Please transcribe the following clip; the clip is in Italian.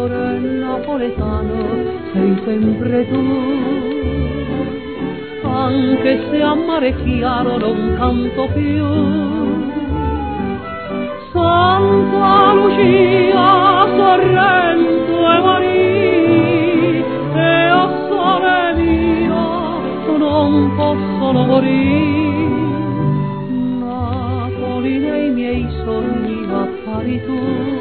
cuore napoletano sei sempre tu, anche se a mare chiaro non canto più. Santa Lucia, Sorrento e Maria, e a sole mio non possono morire. Napoli nei miei sogni appari tu,